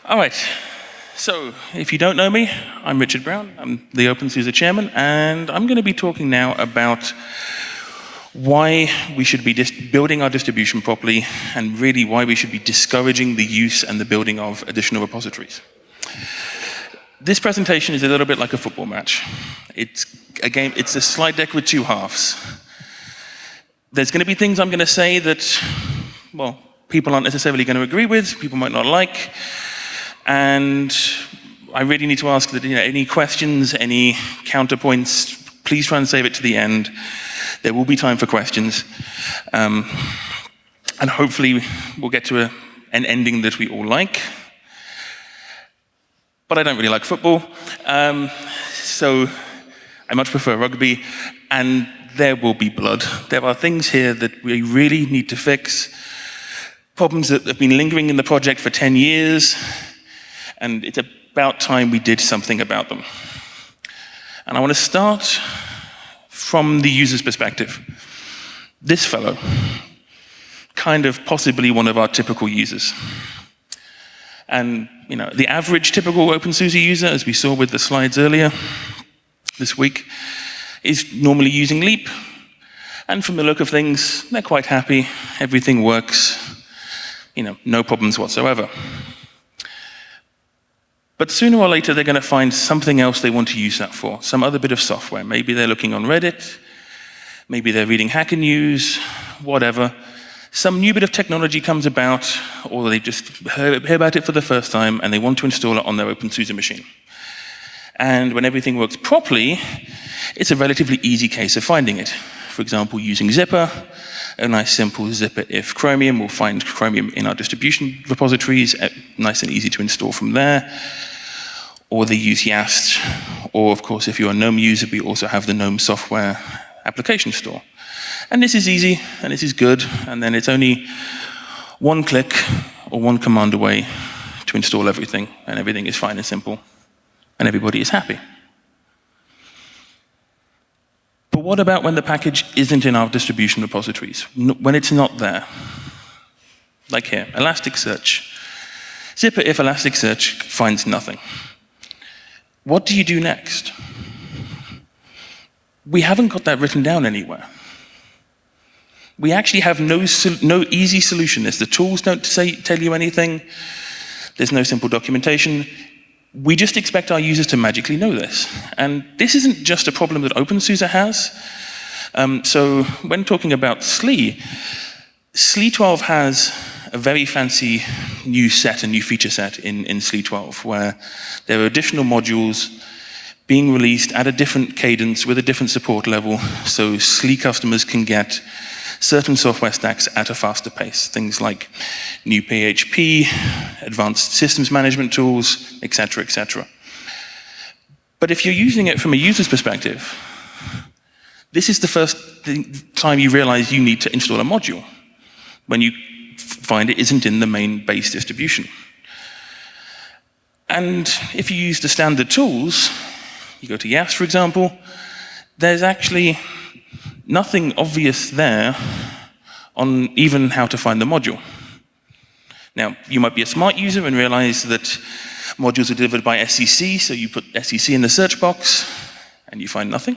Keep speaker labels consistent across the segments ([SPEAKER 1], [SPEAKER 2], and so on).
[SPEAKER 1] All right, so if you don't know me, I'm Richard Brown. I'm the OpenSUSE chairman, and I'm going to be talking now about why we should be building our distribution properly, and really why we should be discouraging the use and the building of additional repositories. This presentation is a little bit like a football match. It's a slide deck with two halves. There's going to be things I'm going to say that, well, people aren't necessarily going to agree with, people might not like, and I really need to ask that any questions, any counterpoints, please try and save it to the end. There will be time for questions, and hopefully we'll get to an ending that we all like. But I don't really like football, so I much prefer rugby, and there will be blood. There are things here that we really need to fix, problems that have been lingering in the project for 10 years, and it's about time we did something about them. And I want to start from the user's perspective. This fellow, kind of possibly one of our typical users. And the average typical OpenSUSE user, as we saw with the slides earlier this week, is normally using Leap. And from the look of things, they're quite happy. Everything works. No problems whatsoever. But sooner or later, they're going to find something else they want to use that for, some other bit of software. Maybe they're looking on Reddit, maybe they're reading Hacker News, whatever. Some new bit of technology comes about, or they just hear about it for the first time, and they want to install it on their OpenSUSE machine. And when everything works properly, it's a relatively easy case of finding it. For example, using Zypper, a nice simple Zypper if Chromium. We'll find Chromium in our distribution repositories, nice and easy to install from there. Or they use YaST, or of course, if you're a GNOME user, we also have the GNOME software application store. And this is easy, and this is good, and then it's only one click or one command away to install everything, and everything is fine and simple, and everybody is happy. But what about when the package isn't in our distribution repositories? When it's not there? Like here, Elasticsearch. Zypper if Elasticsearch finds nothing. What do you do next? We haven't got that written down anywhere. We actually have no easy solution. The tools don't tell you anything. There's no simple documentation. We just expect our users to magically know this. And this isn't just a problem that OpenSUSE has. So when talking about SLE, SLE 12 has a very fancy new feature set in SLE 12, where there are additional modules being released at a different cadence with a different support level, so SLE customers can get certain software stacks at a faster pace. Things like new PHP, advanced systems management tools, etc., etc. But if you're using it from a user's perspective, this is the first time you realize you need to install a module, when you find it isn't in the main base distribution. And if you use the standard tools, you go to YaST, for example, there's actually nothing obvious there on even how to find the module. Now, you might be a smart user and realize that modules are delivered by SCC, so you put SCC in the search box, and you find nothing.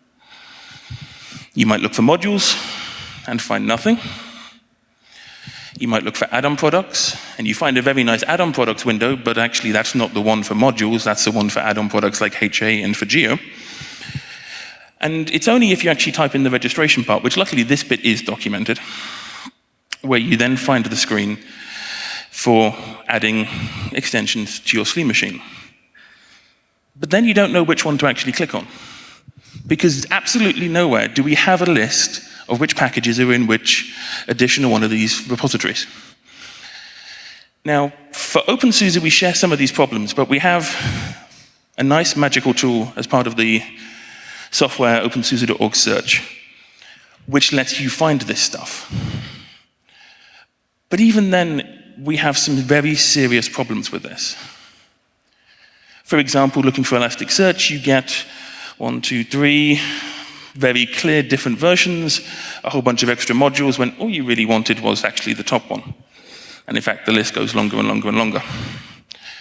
[SPEAKER 1] You might look for modules and find nothing. You might look for add-on products, and you find a very nice add-on products window, but actually that's not the one for modules, that's the one for add-on products like HA and for Geo. And it's only if you actually type in the registration part, which luckily this bit is documented, where you then find the screen for adding extensions to your SLE machine. But then you don't know which one to actually click on, because absolutely nowhere do we have a list of which packages are in which additional one of these repositories. Now, for OpenSUSE, we share some of these problems, but we have a nice magical tool as part of the software OpenSUSE.org search, which lets you find this stuff. But even then, we have some very serious problems with this. For example, looking for Elasticsearch, you get 1, 2, 3, very clear different versions, a whole bunch of extra modules, when all you really wanted was actually the top one. And in fact, the list goes longer and longer and longer.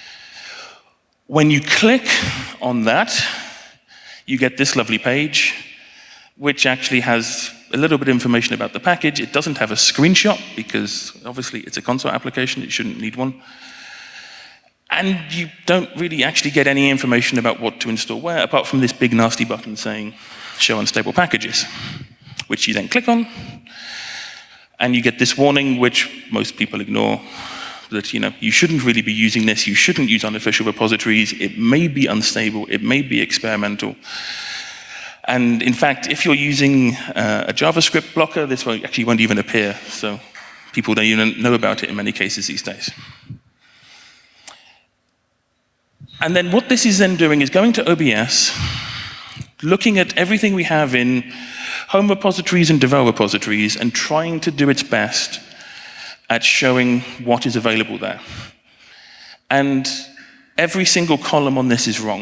[SPEAKER 1] When you click on that, you get this lovely page, which actually has a little bit of information about the package. It doesn't have a screenshot, because obviously it's a console application, it shouldn't need one. And you don't really actually get any information about what to install where, apart from this big nasty button saying, show unstable packages, which you then click on, and you get this warning, which most people ignore, that you shouldn't really be using this, you shouldn't use unofficial repositories, it may be unstable, it may be experimental. And in fact, if you're using a JavaScript blocker, this actually won't even appear, so people don't even know about it in many cases these days. And then what this is then doing is going to OBS, looking at everything we have in home repositories and devel repositories, and trying to do its best at showing what is available there. And every single column on this is wrong.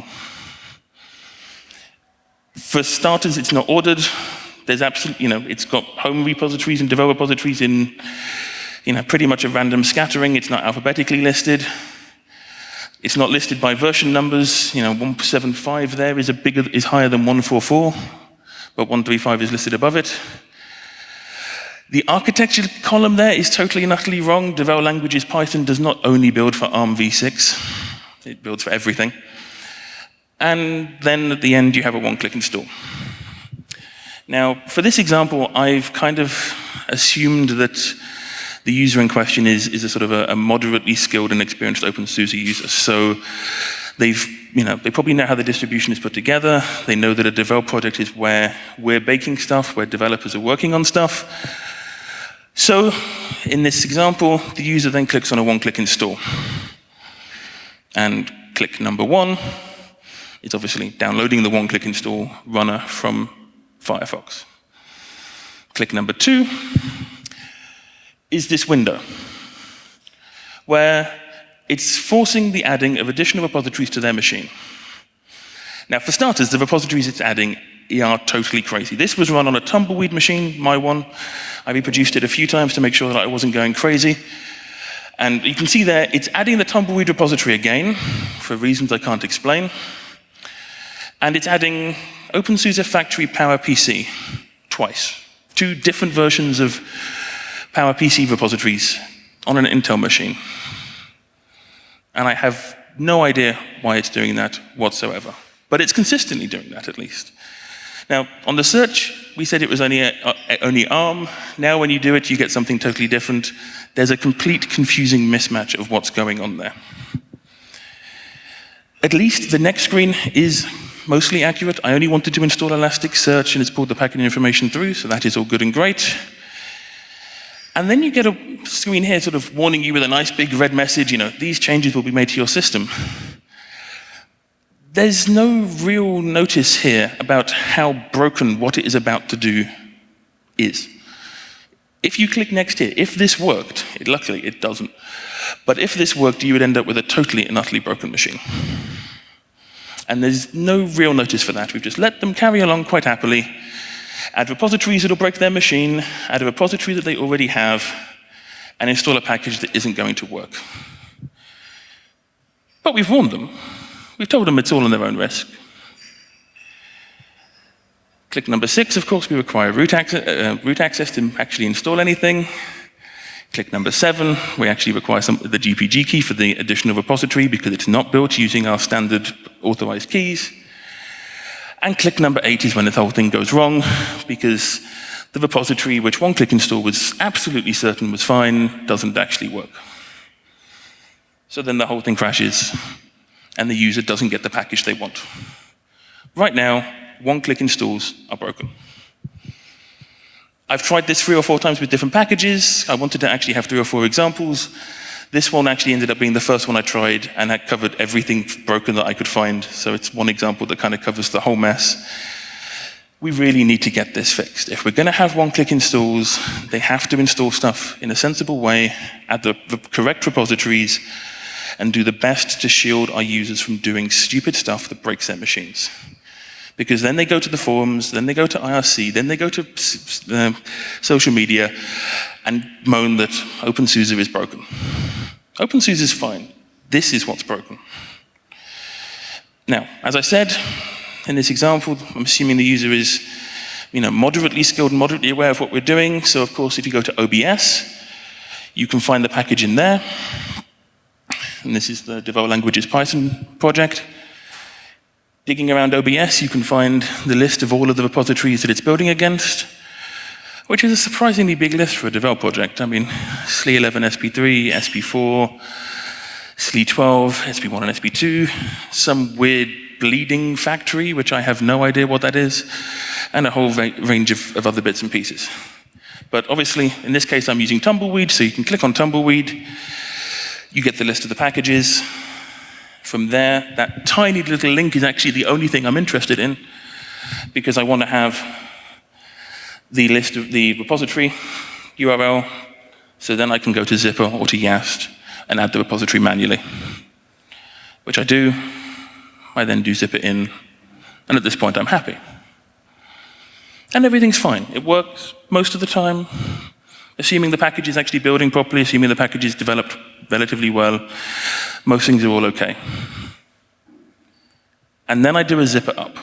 [SPEAKER 1] For starters, it's not ordered. There's absolutely, it's got home repositories and devel repositories in, pretty much a random scattering. It's not alphabetically listed. It's not listed by version numbers. 175 there is higher than 144, but 135 is listed above it. The architecture column there is totally and utterly wrong. Devel languages Python does not only build for ARM v6, it builds for everything. And then at the end, you have a one-click install. Now, for this example, I've kind of assumed that the user in question is a sort of a moderately skilled and experienced OpenSUSE user. So they probably know how the distribution is put together. They know that a devel project is where we're baking stuff, where developers are working on stuff. So in this example, the user then clicks on a one-click install. And click number 1, it's obviously downloading the one-click install runner from Firefox. Click number 2 is this window, where it's forcing the adding of additional repositories to their machine. Now, for starters, the repositories it's adding are totally crazy. This was run on a Tumbleweed machine, my one. I reproduced it a few times to make sure that I wasn't going crazy. And you can see there, it's adding the Tumbleweed repository again, for reasons I can't explain. And it's adding OpenSUSE Factory PowerPC twice. 2 different versions of PowerPC repositories on an Intel machine. And I have no idea why it's doing that whatsoever. But it's consistently doing that, at least. Now, on the search, we said it was only ARM. Now when you do it, you get something totally different. There's a complete confusing mismatch of what's going on there. At least the next screen is mostly accurate. I only wanted to install Elasticsearch, and it's pulled the packet information through, so that is all good and great. And then you get a screen here sort of warning you with a nice big red message, these changes will be made to your system. There's no real notice here about how broken what it is about to do is. If you click next here, if this worked, luckily it doesn't, but if this worked, you would end up with a totally and utterly broken machine. And there's no real notice for that. We've just let them carry along quite happily, add repositories that'll break their machine, add a repository that they already have, and install a package that isn't going to work. But we've warned them. We've told them it's all on their own risk. Click number 6, of course, we require root access to actually install anything. Click number 7, we actually require the GPG key for the additional repository because it's not built using our standard authorized keys. And click number 8 is when the whole thing goes wrong, because the repository which one-click install was absolutely certain was fine doesn't actually work. So then the whole thing crashes, and the user doesn't get the package they want. Right now, one-click installs are broken. I've tried this 3 or 4 times with different packages. I wanted to actually have 3 or 4 examples. This one actually ended up being the first one I tried, and had covered everything broken that I could find. So it's one example that kind of covers the whole mess. We really need to get this fixed. If we're going to have one-click installs, they have to install stuff in a sensible way, add the correct repositories, and do the best to shield our users from doing stupid stuff that breaks their machines. Because then they go to the forums, then they go to IRC, then they go to social media and moan that OpenSUSE is broken. OpenSUSE is fine. This is what's broken. Now, as I said, in this example, I'm assuming the user is moderately skilled and moderately aware of what we're doing. So of course, if you go to OBS, you can find the package in there. And this is the Develop Languages Python project. Digging around OBS, you can find the list of all of the repositories that it's building against, which is a surprisingly big list for a Devel project. I mean, SLE 11 SP3, SP4, SLE 12, SP1 and SP2, some weird bleeding factory, which I have no idea what that is, and a whole range of other bits and pieces. But obviously, in this case, I'm using Tumbleweed, so you can click on Tumbleweed, you get the list of the packages. From there, that tiny little link is actually the only thing I'm interested in, because I want to have the list of the repository URL, so then I can go to Zypper or to Yast and add the repository manually, which I do. I then do Zypper in, and at this point I'm happy. And everything's fine. It works most of the time, assuming the package is actually building properly, assuming the package is developed relatively well, most things are all okay. And then I do a Zypper up.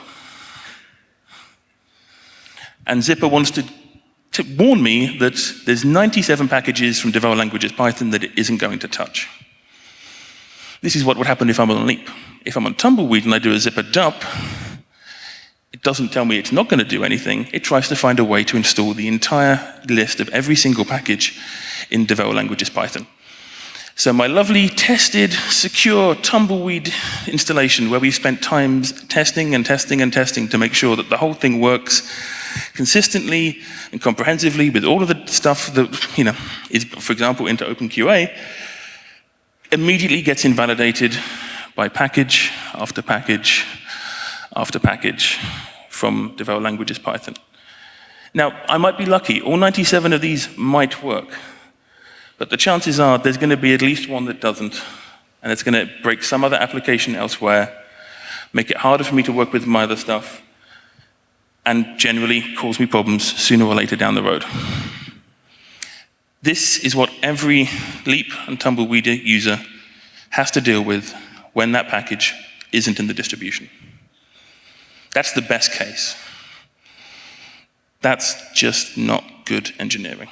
[SPEAKER 1] And Zypper wants to warn me that there's 97 packages from Develop Languages Python that it isn't going to touch. This is what would happen if I'm on Leap. If I'm on Tumbleweed and I do a Zypper dup, it doesn't tell me it's not going to do anything. It tries to find a way to install the entire list of every single package in Develop Languages Python. So my lovely tested, secure Tumbleweed installation, where we spent times testing and testing and testing to make sure that the whole thing works consistently and comprehensively with all of the stuff that is, for example, into OpenQA, immediately gets invalidated by package after package after package from Develop Languages Python. Now, I might be lucky. All 97 of these might work. But the chances are there's going to be at least one that doesn't. And it's going to break some other application elsewhere, make it harder for me to work with my other stuff, and generally cause me problems sooner or later down the road. This is what every Leap and Tumbleweed user has to deal with when that package isn't in the distribution. That's the best case. That's just not good engineering.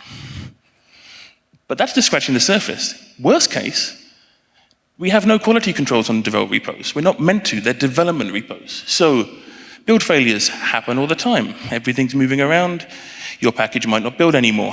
[SPEAKER 1] But that's just scratching the surface. Worst case, we have no quality controls on Devel repos. We're not meant to, they're development repos. So build failures happen all the time. Everything's moving around, your package might not build anymore.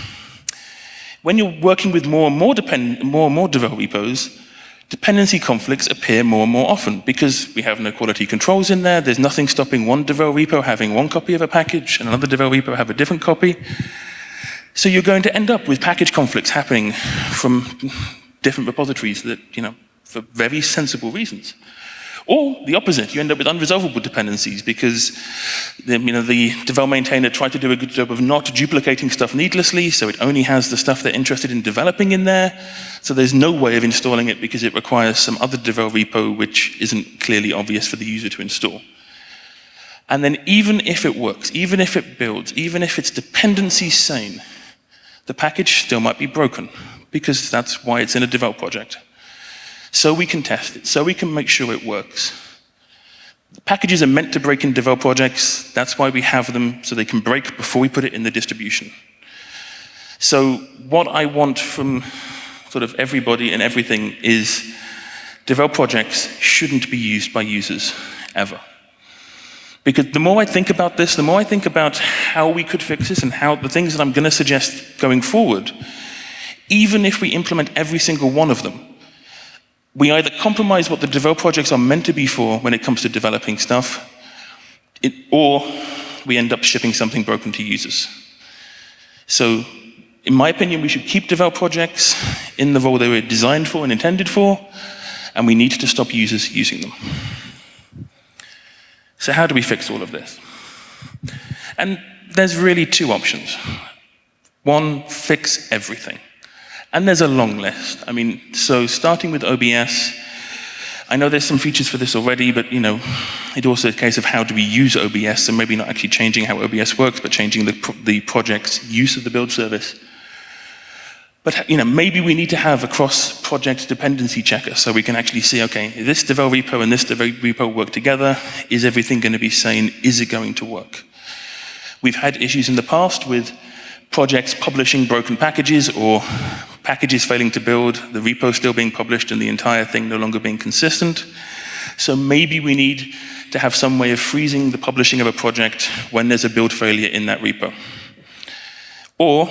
[SPEAKER 1] When you're working with more and more Devel repos, dependency conflicts appear more and more often because we have no quality controls in there. There's nothing stopping one Devel repo having one copy of a package and another Devel repo have a different copy. So you're going to end up with package conflicts happening from different repositories that, for very sensible reasons. Or the opposite, you end up with unresolvable dependencies because the Devel maintainer tried to do a good job of not duplicating stuff needlessly, so it only has the stuff they're interested in developing in there. So there's no way of installing it because it requires some other Devel repo which isn't clearly obvious for the user to install. And then even if it works, even if it builds, even if it's dependency sane, the package still might be broken because that's why it's in a Devel project. So we can test it, so we can make sure it works. The packages are meant to break in Devel projects. That's why we have them, so they can break before we put it in the distribution. So what I want from sort of everybody and everything is Devel projects shouldn't be used by users ever. Because the more I think about this, the more I think about how we could fix this and how the things that I'm going to suggest going forward, even if we implement every single one of them, we either compromise what the Devel projects are meant to be for when it comes to developing stuff, or we end up shipping something broken to users. So, in my opinion, we should keep Devel projects in the role they were designed for and intended for, and we need to stop users using them. So how do we fix all of this? And there's really two options. One, fix everything. And there's a long list. So starting with OBS, I know there's some features for this already, but it's also a case of how do we use OBS, so maybe not actually changing how OBS works, but changing the project's use of the build service. But maybe we need to have a cross-project dependency checker so we can actually see, okay, this Devel repo and this Devel repo work together. Is everything going to be sane? Is it going to work? We've had issues in the past with projects publishing broken packages or packages failing to build, the repo still being published and the entire thing no longer being consistent. So maybe we need to have some way of freezing the publishing of a project when there's a build failure in that repo. Or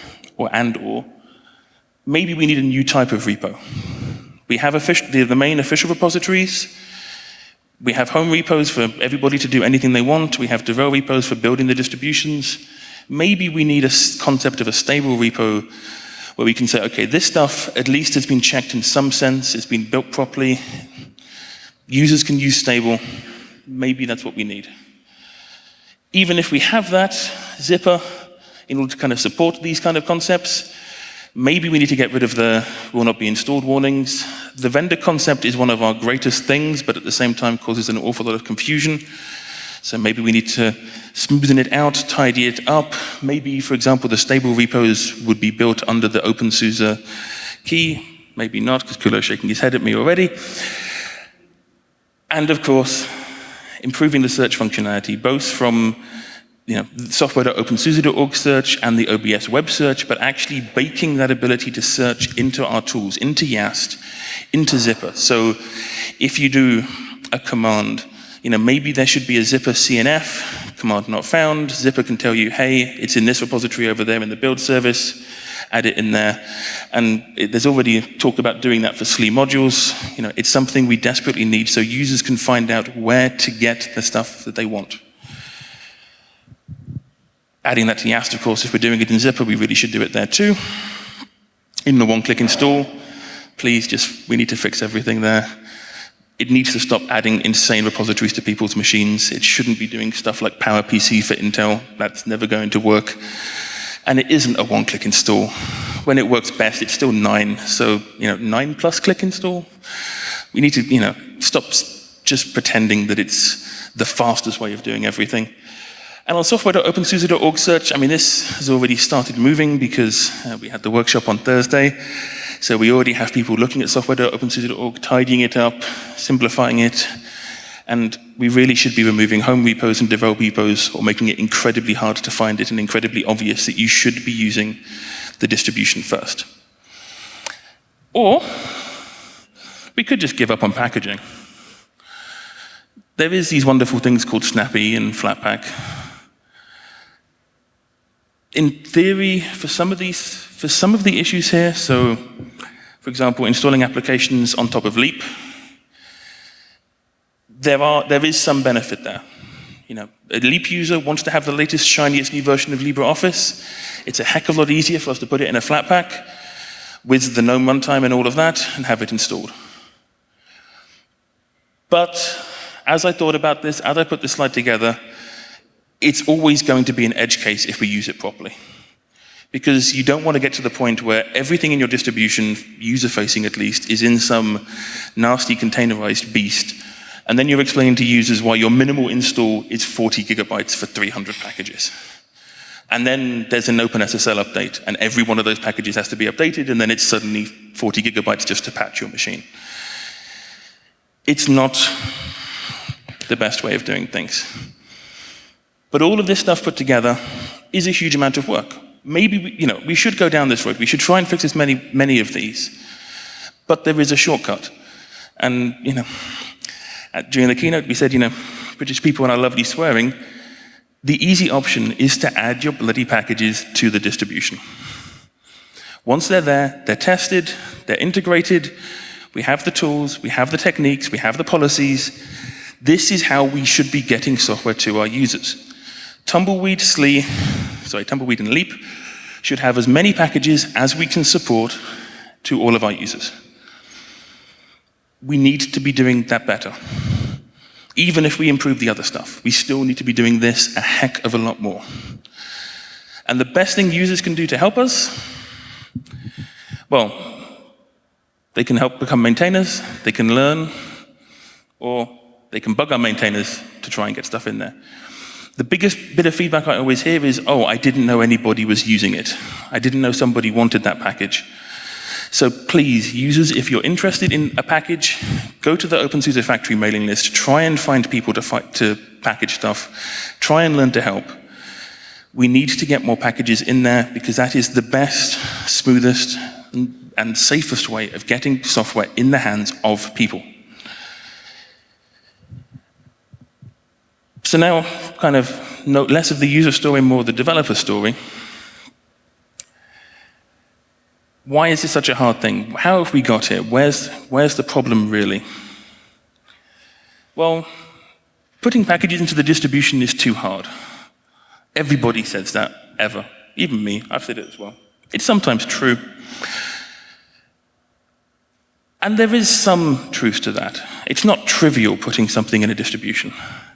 [SPEAKER 1] maybe we need a new type of repo. We have the main official repositories. We have home repos for everybody to do anything they want. We have Devel repos for building the distributions. Maybe we need a concept of a stable repo where we can say, okay, this stuff at least has been checked in some sense, it's been built properly, users can use stable. Maybe that's what we need. Even if we have that, Zypper, in order to kind of support these kind of concepts, maybe we need to get rid of the will not be installed warnings. The vendor concept is one of our greatest things, but at the same time causes an awful lot of confusion. So maybe we need to smoothen it out, tidy it up. Maybe, for example, the stable repos would be built under the OpenSUSE key. Maybe not, because Kulo's shaking his head at me already. And of course, improving the search functionality, both from software.opensuse.org search and the OBS web search, but actually baking that ability to search into our tools, into YAST, into Zypper. So if you do a command, maybe there should be a Zypper CNF, command not found. Zypper can tell you, hey, it's in this repository over there in the build service, add it in there. And there's already talk about doing that for SLE modules. It's something we desperately need so users can find out where to get the stuff that they want. Adding that to YAST, of course, if we're doing it in Zypper, we really should do it there too. In the one-click install, please we need to fix everything there. It needs to stop adding insane repositories to people's machines. It shouldn't be doing stuff like PowerPC for Intel. That's never going to work. And it isn't a one-click install. When it works best, it's still 9. So, 9+ click install. We need to, stop just pretending that it's the fastest way of doing everything. And on software.opensuse.org search, this has already started moving because we had the workshop on Thursday. So we already have people looking at software.opensuse.org, tidying it up, simplifying it. And we really should be removing home repos and Devel repos, or making it incredibly hard to find it and incredibly obvious that you should be using the distribution first. Or we could just give up on packaging. There is these wonderful things called Snappy and Flatpak. In theory, for some of the issues here, so for example, installing applications on top of Leap, there is some benefit there. A Leap user wants to have the latest, shiniest new version of LibreOffice. It's a heck of a lot easier for us to put it in a Flatpak with the GNOME runtime and all of that and have it installed. But as I thought about this, as I put this slide together, it's always going to be an edge case if we use it properly. Because you don't want to get to the point where everything in your distribution, user-facing at least, is in some nasty containerized beast. And then you're explaining to users why your minimal install is 40 gigabytes for 300 packages. And then there's an OpenSSL update, and every one of those packages has to be updated, and then it's suddenly 40 gigabytes just to patch your machine. It's not the best way of doing things. But all of this stuff put together is a huge amount of work. Maybe we should go down this road. We should try and fix as many of these. But there is a shortcut. And during the keynote we said, British people and our lovely swearing, the easy option is to add your bloody packages to the distribution. Once they're there, they're tested, they're integrated, we have the tools, we have the techniques, we have the policies. This is how we should be getting software to our users. Tumbleweed and Leap should have as many packages as we can support to all of our users. We need to be doing that better. Even if we improve the other stuff, we still need to be doing this a heck of a lot more. And the best thing users can do to help us, well, they can help become maintainers, they can learn, or they can bug our maintainers to try and get stuff in there. The biggest bit of feedback I always hear is, oh, I didn't know anybody was using it. I didn't know somebody wanted that package. So please, users, if you're interested in a package, go to the OpenSUSE factory mailing list, try and find people to package stuff, try and learn to help. We need to get more packages in there because that is the best, smoothest, and safest way of getting software in the hands of people. So now, kind of less of the user story, more of the developer story. Why is this such a hard thing? How have we got here? Where's the problem really? Well, putting packages into the distribution is too hard. Everybody says that, ever. Even me, I've said it as well. It's sometimes true. And there is some truth to that. It's not trivial putting something in a distribution.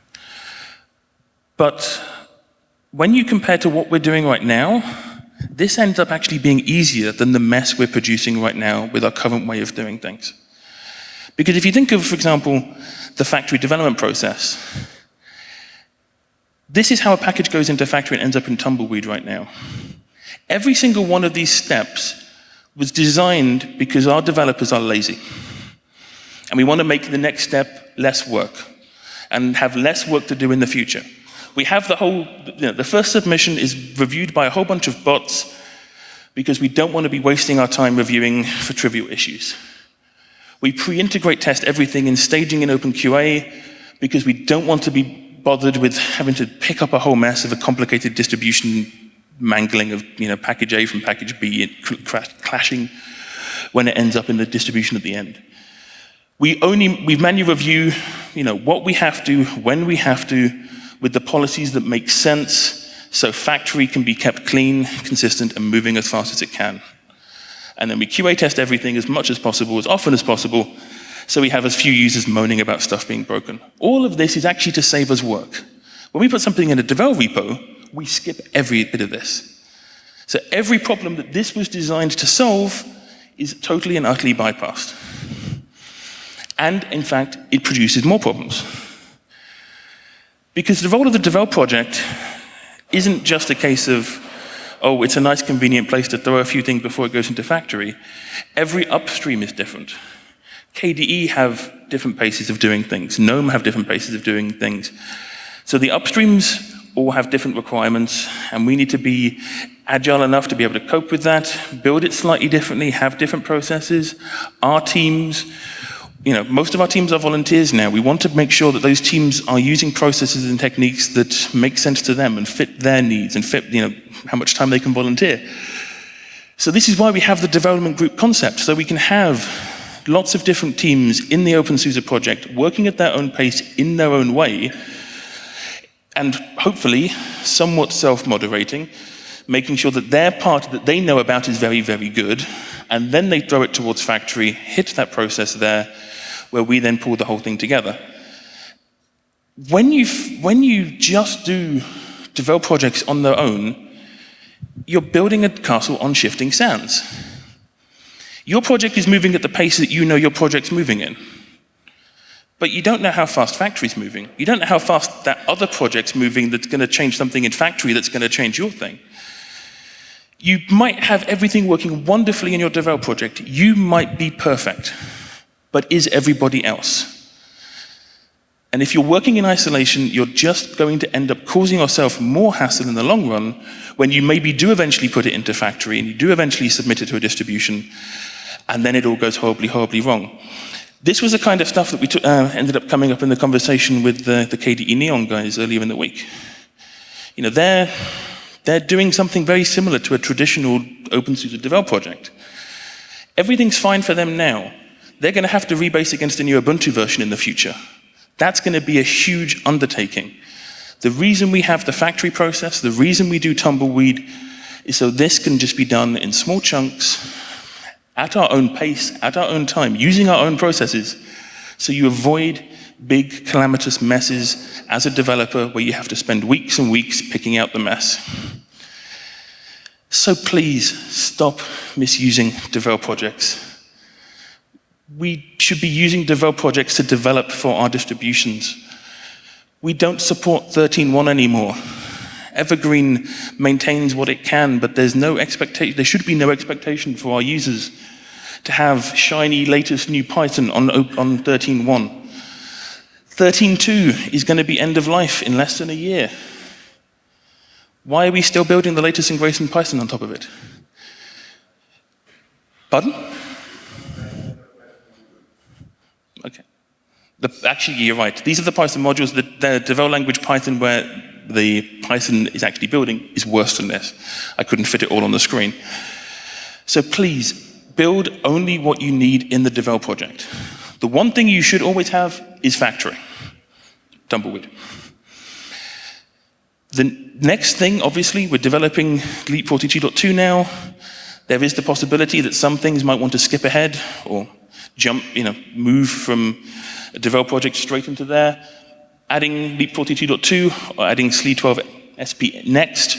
[SPEAKER 1] But when you compare to what we're doing right now, this ends up actually being easier than the mess we're producing right now with our current way of doing things. Because if you think of, for example, the factory development process, this is how a package goes into factory and ends up in Tumbleweed right now. Every single one of these steps was designed because our developers are lazy. And we want to make the next step less work and have less work to do in the future. We have the first submission is reviewed by a whole bunch of bots because we don't want to be wasting our time reviewing for trivial issues. We pre-integrate test everything in staging in OpenQA because we don't want to be bothered with having to pick up a whole mess of a complicated distribution mangling of package A from package B, clashing when it ends up in the distribution at the end. We manually review what we have to, when we have to, with the policies that make sense, so factory can be kept clean, consistent, and moving as fast as it can. And then we QA test everything as much as possible, as often as possible, so we have as few users moaning about stuff being broken. All of this is actually to save us work. When we put something in a devel repo, we skip every bit of this. So every problem that this was designed to solve is totally and utterly bypassed. And in fact, it produces more problems. Because the role of the Devel project isn't just a case of, oh, it's a nice convenient place to throw a few things before it goes into factory. Every upstream is different. KDE have different paces of doing things. GNOME have different paces of doing things. So the upstreams all have different requirements, and we need to be agile enough to be able to cope with that, build it slightly differently, have different processes. Our teams, most of our teams are volunteers now. We want to make sure that those teams are using processes and techniques that make sense to them and fit their needs and fit, how much time they can volunteer. So this is why we have the development group concept, so we can have lots of different teams in the OpenSUSE project working at their own pace in their own way, and hopefully somewhat self-moderating, making sure that their part that they know about is very, very good, and then they throw it towards factory, hit that process there, where we then pull the whole thing together. When you just do develop projects on their own, you're building a castle on shifting sands. Your project is moving at the pace that you know your project's moving in. But you don't know how fast factory's moving. You don't know how fast that other project's moving that's going to change something in factory that's going to change your thing. You might have everything working wonderfully in your develop project. You might be perfect. But is everybody else? And if you're working in isolation, you're just going to end up causing yourself more hassle in the long run when you maybe do eventually put it into factory and you do eventually submit it to a distribution, and then it all goes horribly, horribly wrong. This was the kind of stuff that we ended up coming up in the conversation with the KDE Neon guys earlier in the week. They're doing something very similar to a traditional OpenSUSE develop project. Everything's fine for them now. They're going to have to rebase against a new Ubuntu version in the future. That's going to be a huge undertaking. The reason we have the factory process, the reason we do Tumbleweed, is so this can just be done in small chunks, at our own pace, at our own time, using our own processes, so you avoid big calamitous messes as a developer where you have to spend weeks and weeks picking out the mess. So please stop misusing develop projects. We should be using develop projects to develop for our distributions. We don't support 13.1 anymore. Evergreen maintains what it can, but there's no expectation, there should be no expectation for our users to have shiny latest new Python on 13.1. 13.2 is going to be end of life in less than a year. Why are we still building the latest and greatest in Python on top of it? Pardon? Okay. Actually, you're right. These are the Python modules. The develop language Python where the Python is actually building is worse than this. I couldn't fit it all on the screen. So please, build only what you need in the develop project. The one thing you should always have is factoring. Tumbleweed. The next thing, obviously, we're developing Leap 42.2 now. There is the possibility that some things might want to skip ahead or jump, move from a develop project straight into there. Adding Leap 42.2 or adding SLE 12 SP next,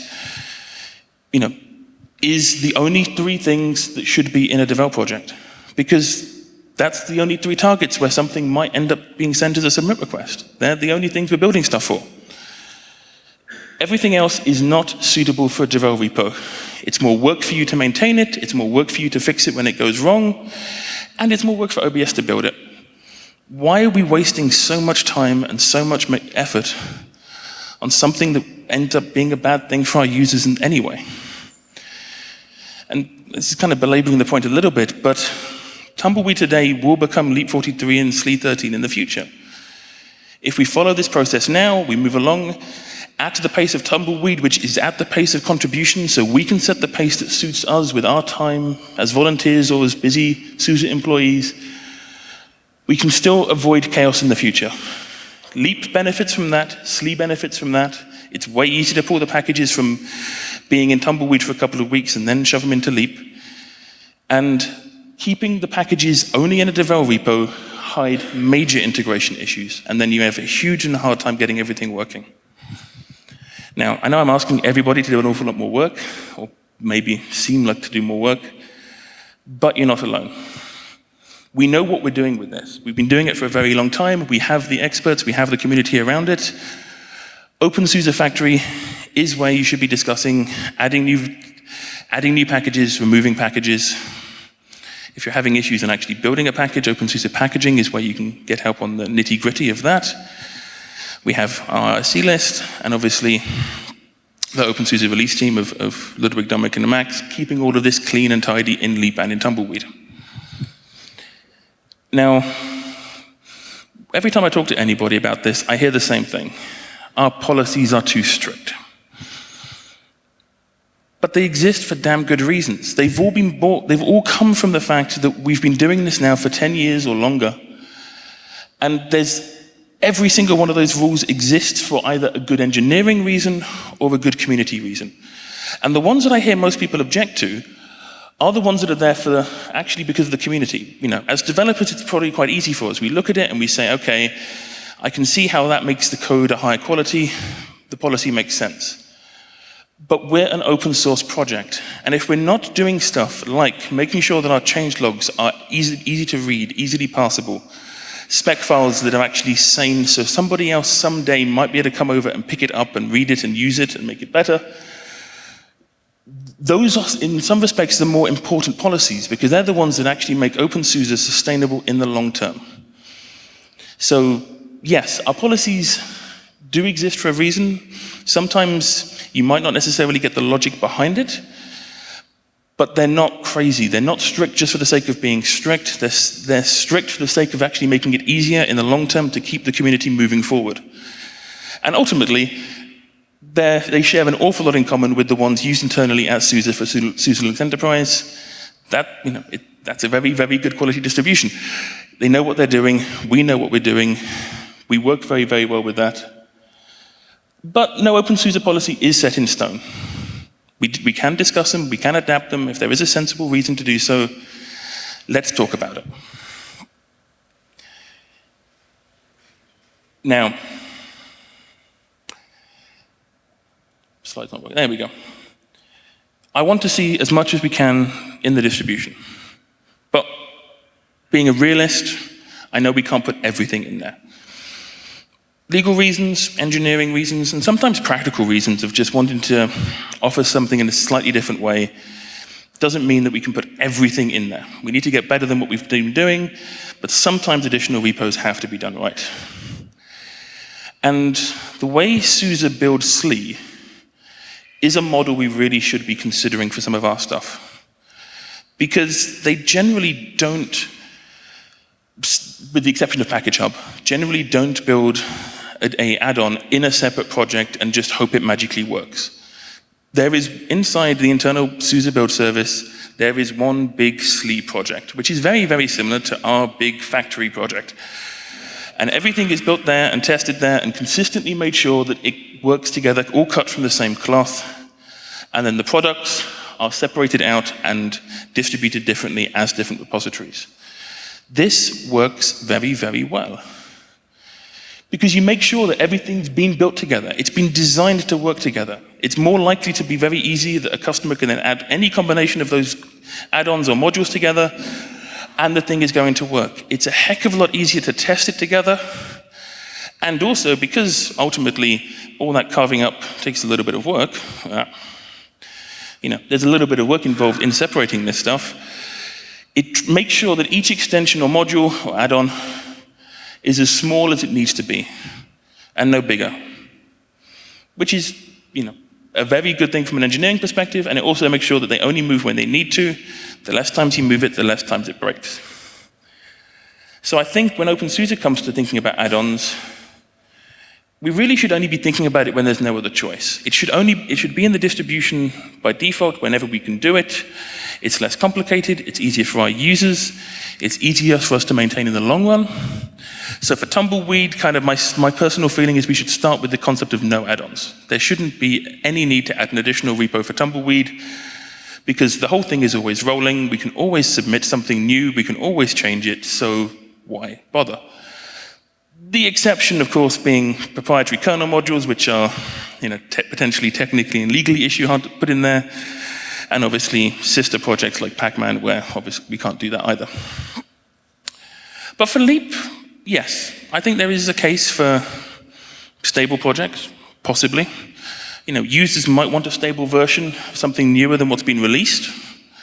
[SPEAKER 1] is the only three things that should be in a develop project. Because that's the only three targets where something might end up being sent as a submit request. They're the only things we're building stuff for. Everything else is not suitable for a develop repo. It's more work for you to maintain it, it's more work for you to fix it when it goes wrong, and it's more work for OBS to build it. Why are we wasting so much time and so much effort on something that ends up being a bad thing for our users anyway? And this is kind of belaboring the point a little bit, but Tumbleweed today will become Leap 43 and SLE 13 in the future. If we follow this process now, we move along at the pace of Tumbleweed, which is at the pace of contribution, so we can set the pace that suits us with our time as volunteers or as busy SUSE employees, we can still avoid chaos in the future. Leap benefits from that, SLE benefits from that. It's way easier to pull the packages from being in Tumbleweed for a couple of weeks and then shove them into Leap. And keeping the packages only in a devel repo hide major integration issues, and then you have a huge and hard time getting everything working. Now, I know I'm asking everybody to do an awful lot more work, or maybe seem like to do more work, but you're not alone. We know what we're doing with this. We've been doing it for a very long time. We have the experts, we have the community around it. OpenSUSE Factory is where you should be discussing adding new packages, removing packages. If you're having issues in actually building a package, OpenSUSE Packaging is where you can get help on the nitty-gritty of that. We have our RSC list, and obviously the OpenSUSE release team of Ludwig, Dominik, and Max, keeping all of this clean and tidy in Leap and in Tumbleweed. Now, every time I talk to anybody about this, I hear the same thing. Our policies are too strict. But they exist for damn good reasons. They've all come from the fact that we've been doing this now for 10 years or longer. And every single one of those rules exists for either a good engineering reason or a good community reason. And the ones that I hear most people object to are the ones that are there actually because of the community. As developers, it's probably quite easy for us. We look at it and we say, okay, I can see how that makes the code a higher quality. The policy makes sense. But we're an open source project, and if we're not doing stuff like making sure that our change logs are easy to read, easily parsable, spec files that are actually sane, so somebody else someday might be able to come over and pick it up and read it and use it and make it better, those are, in some respects, the more important policies, because they're the ones that actually make OpenSUSE sustainable in the long term. So, yes, our policies do exist for a reason. Sometimes you might not necessarily get the logic behind it, but they're not crazy. They're not strict just for the sake of being strict. They're strict for the sake of actually making it easier in the long term to keep the community moving forward. And ultimately, they share an awful lot in common with the ones used internally at SUSE for SUSE Linux Enterprise. That's a very, very good quality distribution. They know what they're doing. We know what we're doing. We work very, very well with that. But no OpenSUSE policy is set in stone. We can discuss them, we can adapt them. If there is a sensible reason to do so, let's talk about it. Now, slide's not working. There we go. I want to see as much as we can in the distribution. But being a realist, I know we can't put everything in there. legal reasons, engineering reasons, and sometimes practical reasons of just wanting to offer something in a slightly different way doesn't mean that we can put everything in there. We need to get better than what we've been doing, but sometimes additional repos have to be done right. And the way SUSE builds SLE is a model we really should be considering for some of our stuff. Because they generally don't, with the exception of Package Hub, generally don't build an add-on in a separate project and just hope it magically works. There is, inside the internal SUSE build service, there is one big SLE project, which is very, very similar to our big factory project. And everything is built there and tested there and consistently made sure that it works together, all cut from the same cloth. And then the products are separated out and distributed differently as different repositories. This works very, very well. Because you make sure that everything's been built together. It's been designed to work together. It's more likely to be very easy that a customer can then add any combination of those add-ons or modules together, and the thing is going to work. It's a heck of a lot easier to test it together. And also, because ultimately all that carving up takes a little bit of work, there's a little bit of work involved in separating this stuff. It makes sure that each extension or module or add-on is as small as it needs to be, and no bigger. Which is, a very good thing from an engineering perspective, and it also makes sure that they only move when they need to. The less times you move it, the less times it breaks. So I think when OpenSUSE comes to thinking about add-ons, we really should only be thinking about it when there's no other choice. It should be in the distribution by default whenever we can do it. It's less complicated, it's easier for our users, it's easier for us to maintain in the long run. So for Tumbleweed, kind of my personal feeling is we should start with the concept of no add-ons. There shouldn't be any need to add an additional repo for Tumbleweed, because the whole thing is always rolling, we can always submit something new, we can always change it, so why bother? The exception, of course, being proprietary kernel modules, which are potentially technically and legally hard to put in there, and obviously sister projects like Pacman, where obviously we can't do that either. But for Leap, yes, I think there is a case for stable projects, possibly. Users might want a stable version, something newer than what's been released.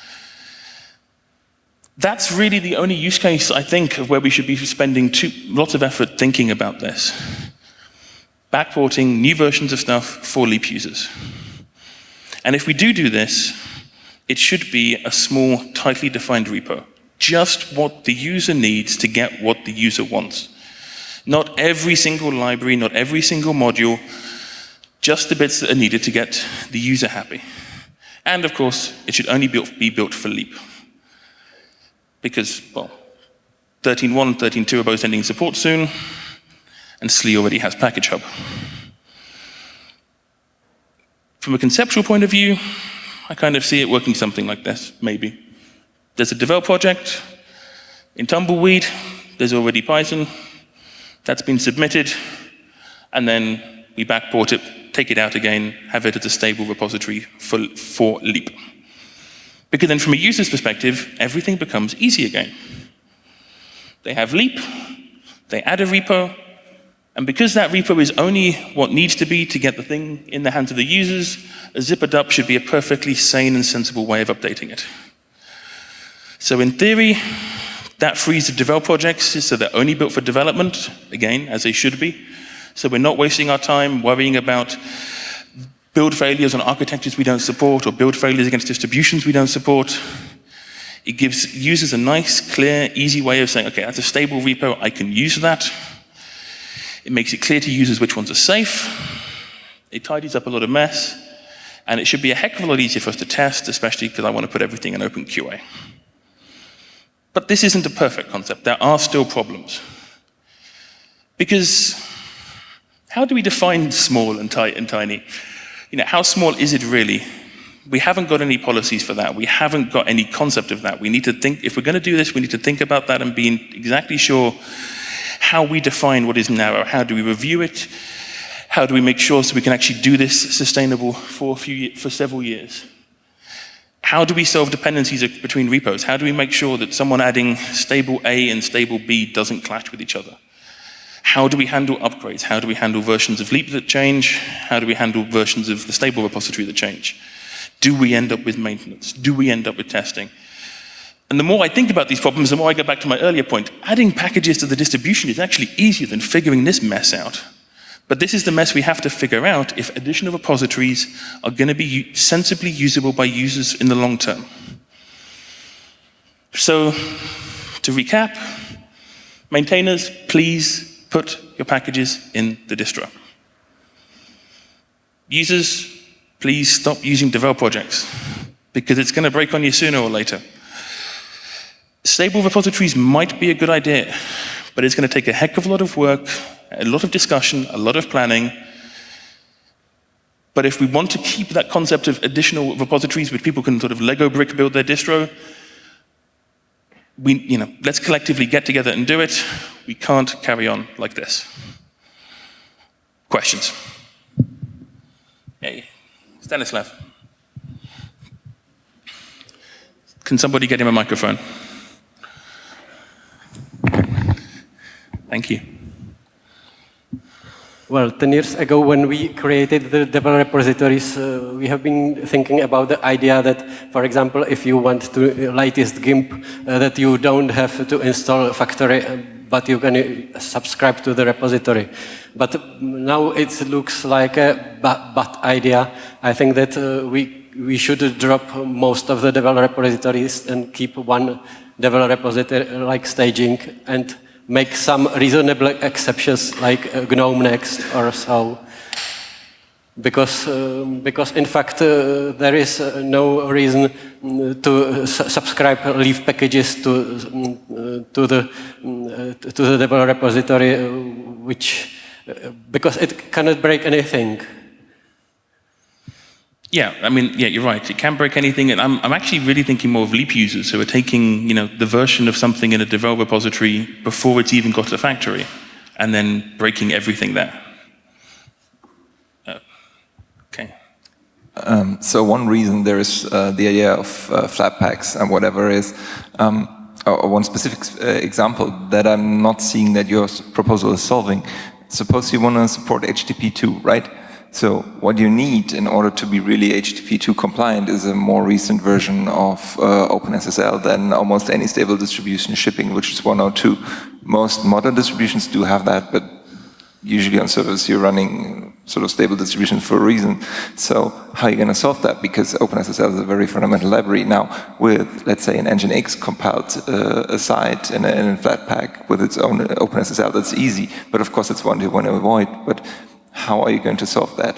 [SPEAKER 1] That's really the only use case, I think, of where we should be spending lots of effort thinking about this. Backporting new versions of stuff for Leap users. And if we do this, it should be a small, tightly defined repo. Just what the user needs to get what the user wants. Not every single library, not every single module, just the bits that are needed to get the user happy. And of course, it should only be built for Leap. Because, 13.1 and 13.2 are both ending support soon, and SLE already has Package Hub. From a conceptual point of view, I kind of see it working something like this, maybe. There's a develop project. In Tumbleweed, there's already Python. That's been submitted, and then we backport it, take it out again, have it as a stable repository for Leap. Because then from a user's perspective, everything becomes easy again. They have Leap, they add a repo, and because that repo is only what needs to be to get the thing in the hands of the users, a zippered up should be a perfectly sane and sensible way of updating it. So in theory, that frees the develop projects so they're only built for development, again, as they should be. So we're not wasting our time worrying about build failures on architectures we don't support, or build failures against distributions we don't support. It gives users a nice, clear, easy way of saying, okay, that's a stable repo, I can use that. It makes it clear to users which ones are safe. It tidies up a lot of mess. And it should be a heck of a lot easier for us to test, especially because I want to put everything in OpenQA. But this isn't a perfect concept. There are still problems. Because how do we define small and tight and tiny? How small is it really? We haven't got any policies for that. We haven't got any concept of that. We need to think, if we're going to do this, we need to think about that and be exactly sure how we define what is narrow. How do we review it? How do we make sure so we can actually do this sustainable for several years? How do we solve dependencies between repos? How do we make sure that someone adding stable A and stable B doesn't clash with each other? How do we handle upgrades? How do we handle versions of Leap that change? How do we handle versions of the stable repository that change? Do we end up with maintenance? Do we end up with testing? And the more I think about these problems, the more I go back to my earlier point. Adding packages to the distribution is actually easier than figuring this mess out. But this is the mess we have to figure out if additional repositories are going to be sensibly usable by users in the long term. So, to recap, maintainers, please put your packages in the distro. Users, please stop using devel projects, because it's going to break on you sooner or later. Stable repositories might be a good idea, but it's going to take a heck of a lot of work, a lot of discussion, a lot of planning. But if we want to keep that concept of additional repositories which people can sort of Lego brick build their distro, let's collectively get together and do it. We can't carry on like this. Questions? Hey, Stanislav. Can somebody get him a microphone? Thank you.
[SPEAKER 2] Well, 10 years ago when we created the devel repositories, we have been thinking about the idea that, for example, if you want to latest GIMP, that you don't have to install factory, but you can subscribe to the repository. But now it looks like a bad idea. I think that we should drop most of the devel repositories and keep one devel repository like staging and make some reasonable exceptions like GNOME Next or so. Because in fact there is no reason to subscribe Leaf packages to the devel repository, because it cannot break anything.
[SPEAKER 1] Yeah, I mean, yeah, you're right. It can break anything, and I'm actually really thinking more of Leap users who are taking, the version of something in a devel repository before it's even got to the factory, and then breaking everything there. Okay.
[SPEAKER 3] So one reason there is the idea of Flatpaks and whatever is, or one specific example that I'm not seeing that your proposal is solving. Suppose you want to support HTTP2, right? So what you need in order to be really HTTP2 compliant is a more recent version of OpenSSL than almost any stable distribution shipping, which is 102. Most modern distributions do have that, but usually on servers you're running sort of stable distribution for a reason. So how are you going to solve that? Because OpenSSL is a very fundamental library. Now with, let's say, an Nginx compiled aside in a Flatpak with its own OpenSSL, that's easy. But of course it's one you want to avoid. But how are you going to solve that?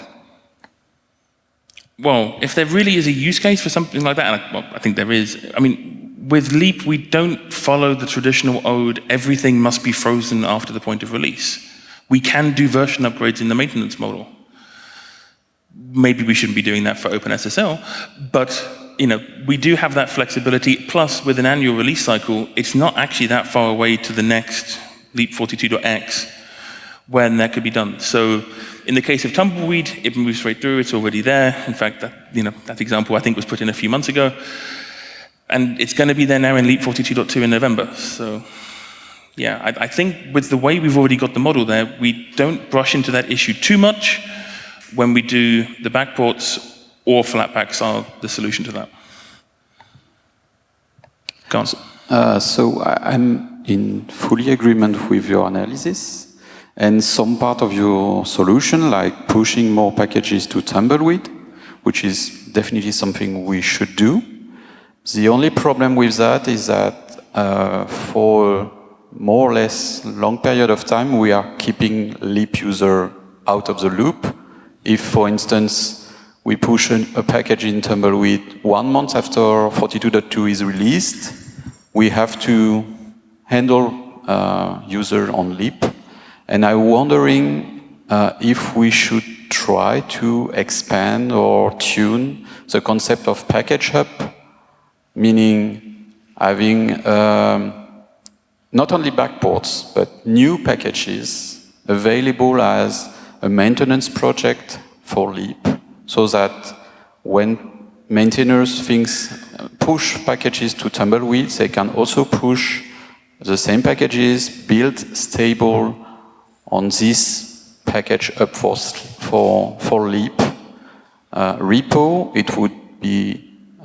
[SPEAKER 1] Well, if there really is a use case for something like that, and I think there is. I mean, with Leap, we don't follow the traditional ode, everything must be frozen after the point of release. We can do version upgrades in the maintenance model. Maybe we shouldn't be doing that for OpenSSL, but we do have that flexibility. Plus, with an annual release cycle, it's not actually that far away to the next Leap 42.x when that could be done. So in the case of Tumbleweed, it moves straight through, it's already there. In fact, that example I think was put in a few months ago. And it's going to be there now in Leap 42.2 in November. So yeah, I think with the way we've already got the model there, we don't brush into that issue too much when we do the backports, or Flatpaks are the solution to that. Go on.
[SPEAKER 4] So I'm in fully agreement with your analysis. And some part of your solution, like pushing more packages to Tumbleweed, which is definitely something we should do. The only problem with that is that for more or less long period of time, we are keeping Leap user out of the loop. If, for instance, we push a package in Tumbleweed 1 month after 42.2 is released, we have to handle user on Leap. And I'm wondering if we should try to expand or tune the concept of package hub, meaning having not only backports, but new packages available as a maintenance project for Leap, so that when maintainers push packages to Tumbleweed, they can also push the same packages, build stable on this package up for Leap repo, it would be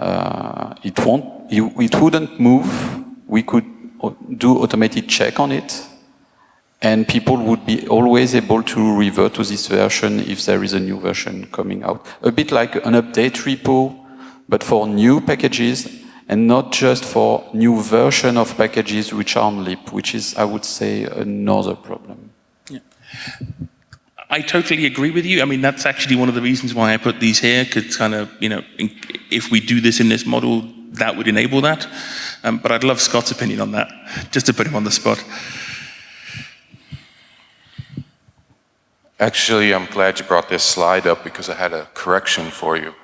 [SPEAKER 4] it wouldn't move. We could do automated check on it, and people would be always able to revert to this version if there is a new version coming out. A bit like an update repo, but for new packages, and not just for new version of packages which are on Leap, which is, I would say, another problem.
[SPEAKER 1] Yeah. I totally agree with you. I mean, that's actually one of the reasons why I put these here, because kind of, if we do this in this model, that would enable that. But I'd love Scott's opinion on that, just to put him on the spot.
[SPEAKER 5] Actually, I'm glad you brought this slide up because I had a correction for you.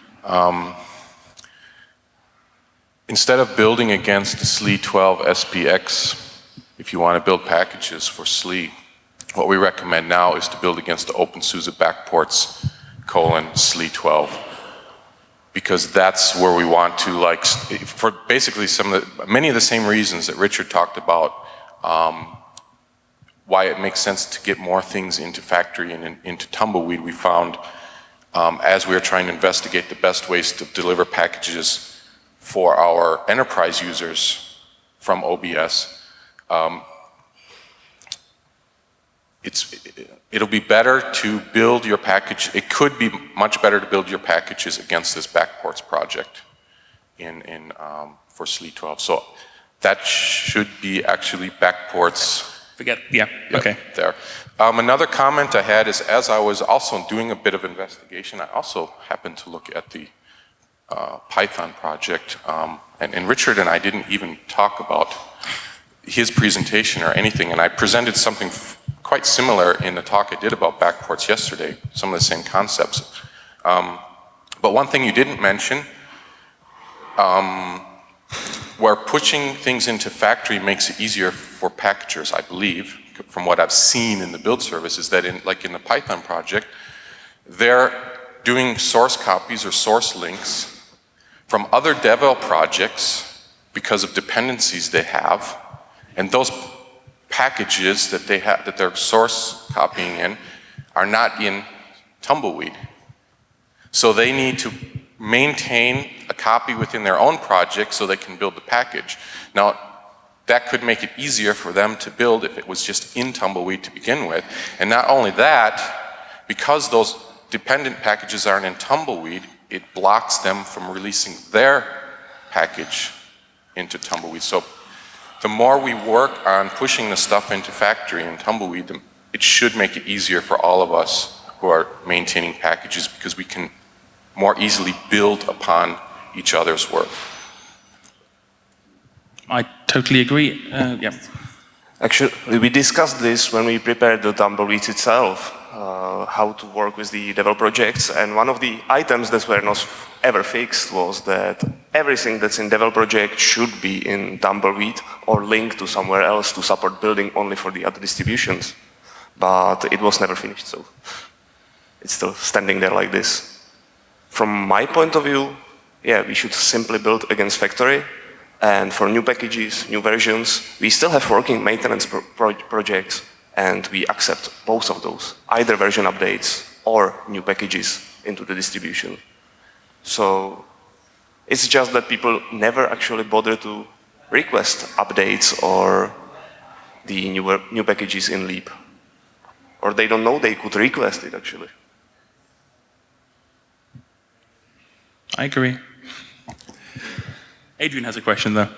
[SPEAKER 5] Instead of building against the SLE 12 SPX, if you want to build packages for SLE, what we recommend now is to build against the OpenSUSE backports :SLE 12. Because that's where we want to, like, for basically many of the same reasons that Richard talked about, why it makes sense to get more things into factory and into Tumbleweed. We found, as we were trying to investigate the best ways to deliver packages for our enterprise users from OBS, it'll be better to build your package. It could be much better to build your packages against this backports project for SLE 12. So that should be actually backports.
[SPEAKER 1] Okay.
[SPEAKER 5] There. Another comment I had is, as I was also doing a bit of investigation, I also happened to look at the Python project, and Richard and I didn't even talk about his presentation or anything, and I presented something quite similar in the talk I did about backports yesterday, some of the same concepts. But one thing you didn't mention, where pushing things into factory makes it easier for packagers, I believe, from what I've seen in the build service, is that in the Python project, they're doing source copies or source links from other Devel projects because of dependencies they have, and those packages that they have, that they're source copying in, are not in Tumbleweed. So they need to maintain a copy within their own project so they can build the package. Now, that could make it easier for them to build if it was just in Tumbleweed to begin with. And not only that, because those dependent packages aren't in Tumbleweed, it blocks them from releasing their package into Tumbleweed. So the more we work on pushing the stuff into factory in Tumbleweed, it should make it easier for all of us who are maintaining packages, because we can more easily build upon each other's work.
[SPEAKER 1] I totally agree. Yeah.
[SPEAKER 6] Actually, we discussed this when we prepared the Tumbleweed itself, how to work with the Devel projects, and one of the items that were not ever fixed was that everything that's in Devel project should be in Tumbleweed or linked to somewhere else to support building only for the other distributions. But it was never finished, so it's still standing there like this. From my point of view, yeah, we should simply build against factory. And for new packages, new versions, we still have working maintenance projects, and we accept both of those, either version updates or new packages into the distribution. So it's just that people never actually bother to request updates or the new packages in Leap. Or they don't know they could request it, actually.
[SPEAKER 1] I agree. Adrian has a question, though.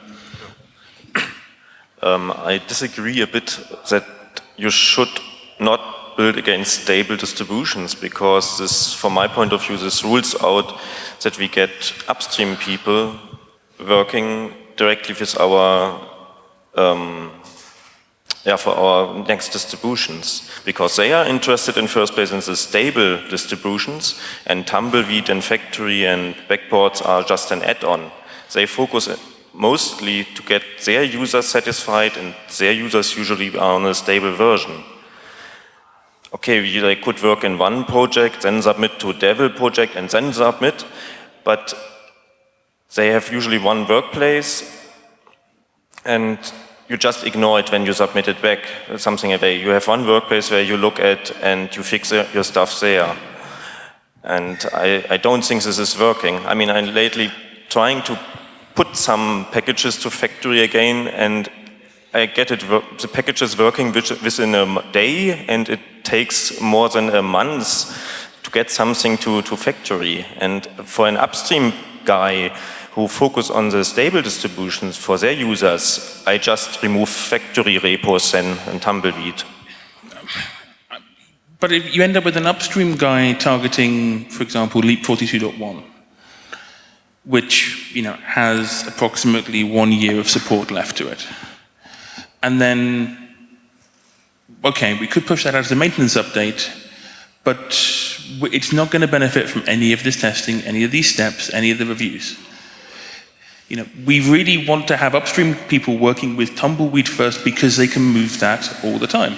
[SPEAKER 7] I disagree a bit that you should not build against stable distributions, because this, from my point of view, this rules out that we get upstream people working directly with our for our next distributions, because they are interested in first place in the stable distributions, and Tumbleweed and Factory and backports are just an add-on. They focus mostly to get their users satisfied, and their users usually are on a stable version. Okay, they could work in one project, then submit to a Devel project, and then submit, but they have usually one workplace, and you just ignore it when you submit it back, something away. You have one workplace where you look at and you fix your stuff there. And I don't think this is working. I mean, I'm lately trying to put some packages to factory again, and I get it, the package is working within a day, and it takes more than a month to get something to factory. And for an upstream guy who focus on the stable distributions for their users, I just remove factory repos and Tumbleweed.
[SPEAKER 1] But if you end up with an upstream guy targeting, for example, Leap 42.1, which has approximately 1 year of support left to it. And then, okay, we could push that out as a maintenance update, but it's not going to benefit from any of this testing, any of these steps, any of the reviews. We really want to have upstream people working with Tumbleweed first because they can move that all the time.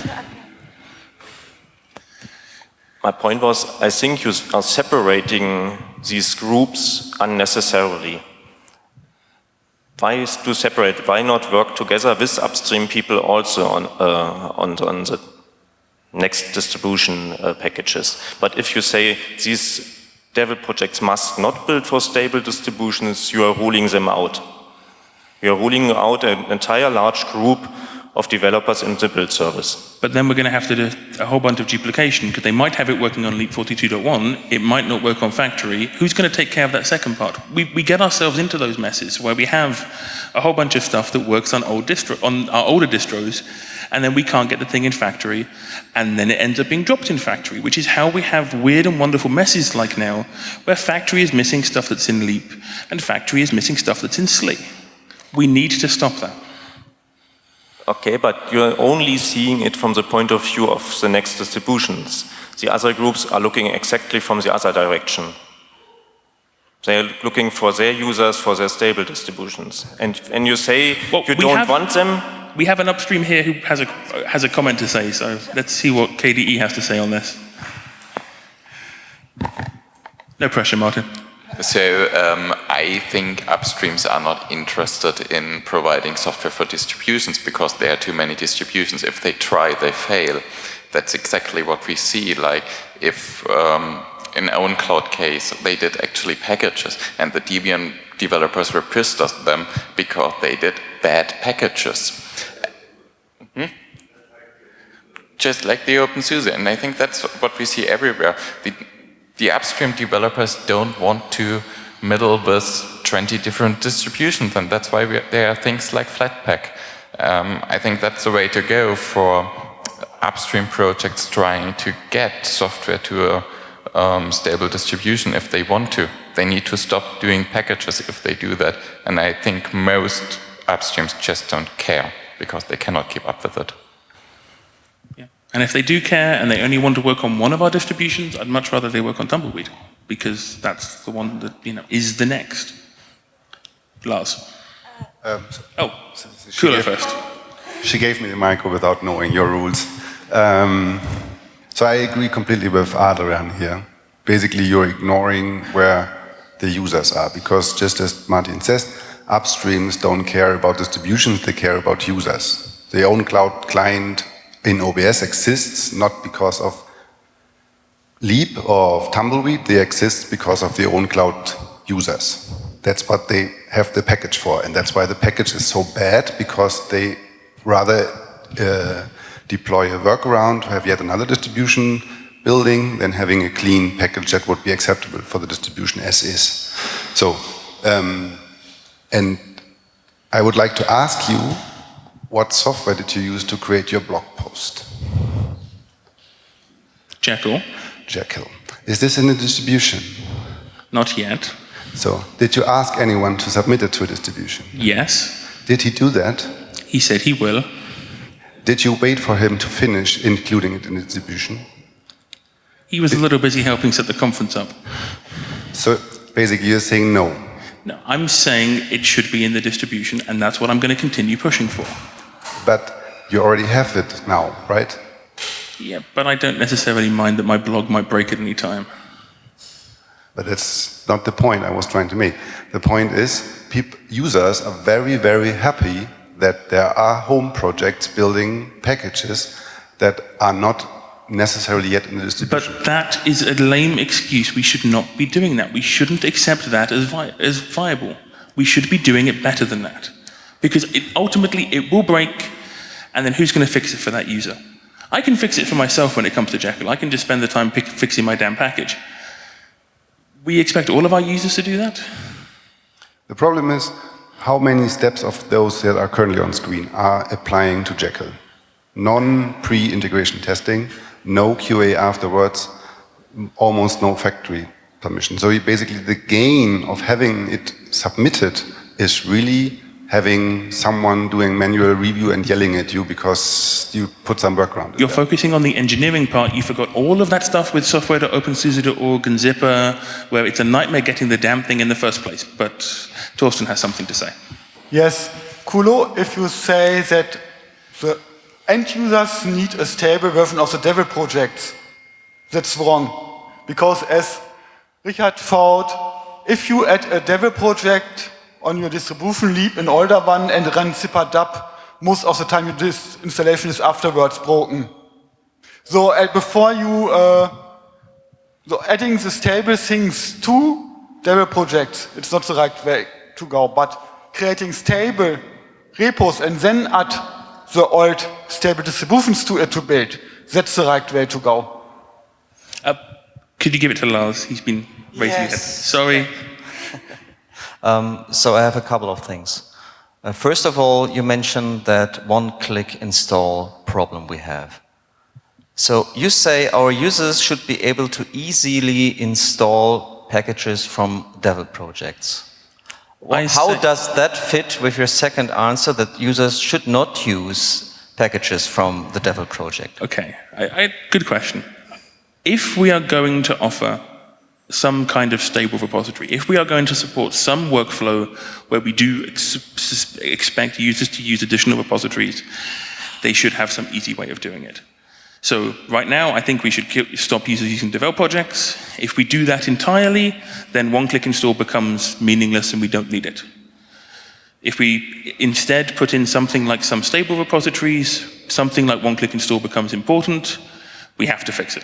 [SPEAKER 7] My point was, I think you are separating these groups unnecessarily. Why do separate? Why not work together with upstream people also on the next distribution packages? But if you say these Devil projects must not build for stable distributions, you are ruling them out. You are ruling out an entire large group of developers in the build service.
[SPEAKER 1] But then we're going to have to do a whole bunch of duplication, because they might have it working on Leap 42.1, it might not work on factory. Who's going to take care of that second part? We get ourselves into those messes where we have a whole bunch of stuff that works on on our older distros, and then we can't get the thing in factory, and then it ends up being dropped in factory, which is how we have weird and wonderful messes like now, where factory is missing stuff that's in Leap, and factory is missing stuff that's in SLE. We need to stop that.
[SPEAKER 7] Okay, but you're only seeing it from the point of view of the next distributions. The other groups are looking exactly from the other direction. They're looking for their users, for their stable distributions. And you say you don't want them?
[SPEAKER 1] We have an upstream here who has a comment to say, so let's see what KDE has to say on this. No pressure, Martin.
[SPEAKER 8] So I think upstreams are not interested in providing software for distributions because there are too many distributions. If they try, they fail. That's exactly what we see. Like if in OwnCloud case, they did actually packages, and the Debian developers were pissed at them because they did bad packages. Just like the OpenSUSE, and I think that's what we see everywhere. The upstream developers don't want to meddle with 20 different distributions, and that's why there are things like Flatpak. I think that's the way to go for upstream projects trying to get software to a stable distribution if they want to. They need to stop doing packages if they do that, and I think most upstreams just don't care because they cannot keep up with it.
[SPEAKER 1] And if they do care and they only want to work on one of our distributions, I'd much rather they work on Tumbleweed, because that's the one that is the next. Lars. Kula first.
[SPEAKER 9] She gave me the micro without knowing your rules. So I agree completely with Adrian here. Basically, you're ignoring where the users are, because just as Martin says, upstreams don't care about distributions, they care about users. Their own cloud client in OBS exists not because of Leap or of Tumbleweed, they exist because of their own cloud users. That's what they have the package for, and that's why the package is so bad, because they rather deploy a workaround to have yet another distribution building than having a clean package that would be acceptable for the distribution as is. So, and I would like to ask you, what software did you use to create your blog post?
[SPEAKER 1] Jekyll.
[SPEAKER 9] Jekyll. Is this in a distribution?
[SPEAKER 1] Not yet.
[SPEAKER 9] So, did you ask anyone to submit it to a distribution?
[SPEAKER 1] Yes.
[SPEAKER 9] Did he do that?
[SPEAKER 1] He said he will.
[SPEAKER 9] Did you wait for him to finish including it in the distribution?
[SPEAKER 1] He was a little busy helping set the conference up.
[SPEAKER 9] So, basically you're saying no?
[SPEAKER 1] No, I'm saying it should be in the distribution, and that's what I'm going to continue pushing for.
[SPEAKER 9] But you already have it now, right?
[SPEAKER 1] Yeah, but I don't necessarily mind that my blog might break at any time.
[SPEAKER 9] But that's not the point I was trying to make. The point is, users are very, very happy that there are home projects building packages that are not necessarily yet in the distribution.
[SPEAKER 1] But that is a lame excuse. We should not be doing that. We shouldn't accept that as viable. We should be doing it better than that. Because ultimately it will break, and then who's going to fix it for that user? I can fix it for myself when it comes to Jekyll. I can just spend the time fixing my damn package. We expect all of our users to do that?
[SPEAKER 9] The problem is how many steps of those that are currently on screen are applying to Jekyll. Non-pre-integration testing, no QA afterwards, almost no factory permission. So basically the gain of having it submitted is really having someone doing manual review and yelling at you because you put some workaround.
[SPEAKER 1] You're focusing on the engineering part. You forgot all of that stuff with software.opensuse.org and Zypper, where it's a nightmare getting the damn thing in the first place. But Torsten has something to say.
[SPEAKER 10] Yes, Kulo, if you say that the end users need a stable version of the Devil project, that's wrong. Because as Richard thought, if you add a Devil project on your distribution leap, an older one, and run zipperdub, most of the time this installation is afterwards broken. So before you, so adding the stable things to Devil projects, it's not the right way to go, but creating stable repos and then add the old stable distributions to it to build, that's the right way to go.
[SPEAKER 1] Could you give it to Lars? He's been raising his head. Sorry.
[SPEAKER 11] So I have a couple of things. First of all, you mentioned that one-click install problem we have. So you say our users should be able to easily install packages from Devil projects. How does that fit with your second answer that users should not use packages from the Devil project?
[SPEAKER 1] Okay, good question. If we are going to offer some kind of stable repository, if we are going to support some workflow where we do expect users to use additional repositories, they should have some easy way of doing it. So right now, I think we should stop users using Devel projects. If we do that entirely, then one-click install becomes meaningless and we don't need it. If we instead put in something like some stable repositories, something like one-click install becomes important, we have to fix it.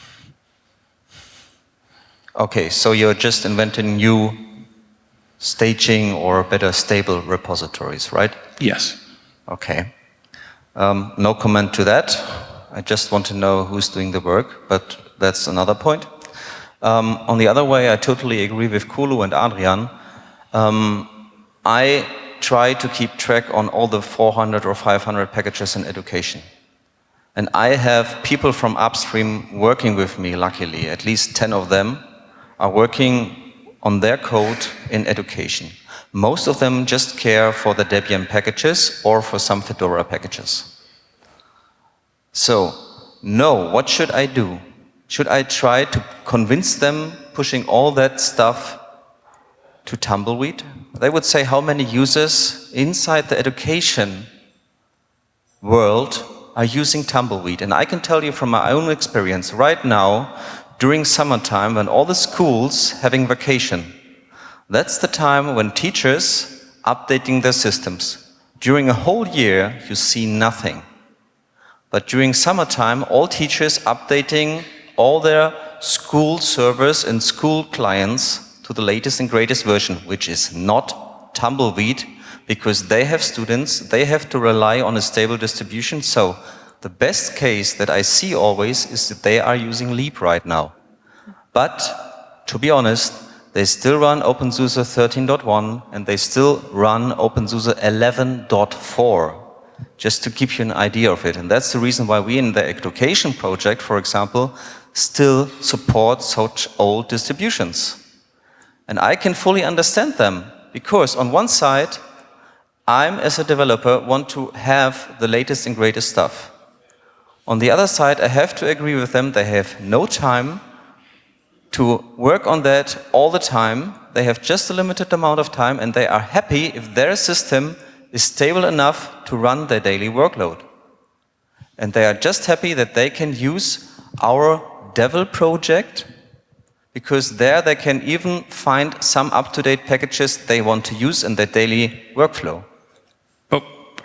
[SPEAKER 11] Okay, so you're just inventing new staging or better stable repositories, right?
[SPEAKER 1] Yes.
[SPEAKER 11] Okay. No comment to that. I just want to know who's doing the work, but that's another point. On the other way, I totally agree with Kulu and Adrian. I try to keep track on all the 400 or 500 packages in education. And I have people from upstream working with me, luckily. At least 10 of them are working on their code in education. Most of them just care for the Debian packages or for some Fedora packages. So, no, what should I do? Should I try to convince them pushing all that stuff to Tumbleweed? They would say how many users inside the education world are using Tumbleweed. And I can tell you from my own experience, right now, during summertime, when all the schools having vacation, that's the time when teachers updating their systems. During a whole year, you see nothing. But during summertime, all teachers updating all their school servers and school clients to the latest and greatest version, which is not Tumbleweed, because they have students, they have to rely on a stable distribution. So the best case that I see always is that they are using Leap right now. But to be honest, they still run OpenSUSE 13.1 and they still run OpenSUSE 11.4. Just to give you an idea of it. And that's the reason why we in the education project, for example, still support such old distributions. And I can fully understand them, because on one side, I'm, as a developer, want to have the latest and greatest stuff. On the other side, I have to agree with them, they have no time to work on that all the time. They have just a limited amount of time, and they are happy if their system is stable enough to run their daily workload. And they are just happy that they can use our Devil project, because there they can even find some up-to-date packages they want to use in their daily workflow.
[SPEAKER 1] But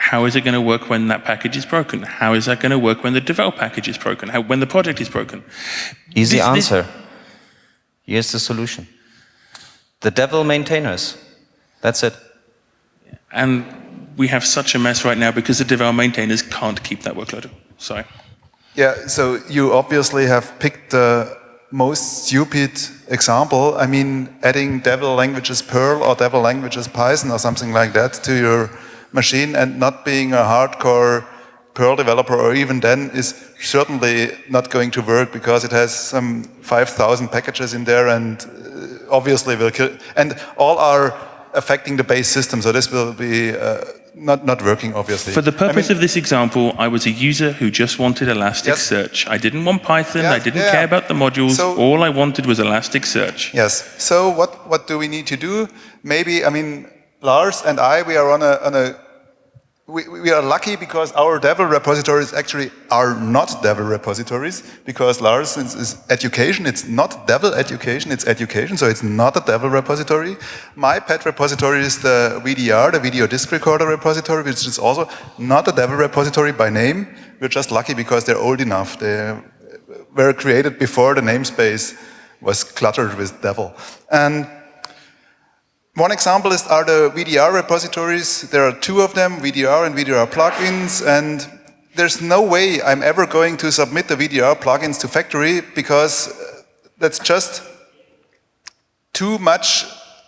[SPEAKER 1] How is it going to work when that package is broken? How is that going to work when the develop package is broken? When the project is broken?
[SPEAKER 11] Easy answer. Here's the solution. The devil maintainers. That's it.
[SPEAKER 1] And we have such a mess right now because the develop maintainers can't keep that workload. Sorry.
[SPEAKER 12] Yeah, so you obviously have picked the most stupid example. I mean, adding devil languages Perl or devil languages Python or something like that to your machine and not being a hardcore Perl developer, or even then, is certainly not going to work because it has some 5,000 packages in there and obviously will kill, and all are affecting the base system, so this will be not working, obviously.
[SPEAKER 1] For the purpose of this example, I was a user who just wanted Elasticsearch. I didn't want Python, I didn't care about the modules, so, all I wanted was Elasticsearch.
[SPEAKER 12] Yes, so what do we need to do? Maybe, I mean, Lars and I, we are we are lucky because our Devil repositories actually are not Devil repositories, because Lars is education, it's not Devil education, it's education, so it's not a Devil repository. My pet repository is the VDR, the Video Disk Recorder repository, which is also not a Devil repository by name. We're just lucky because they're old enough. They were created before the namespace was cluttered with Devil. And one example are the VDR repositories. There are two of them, VDR and VDR plugins, and there's no way I'm ever going to submit the VDR plugins to factory because that's just too much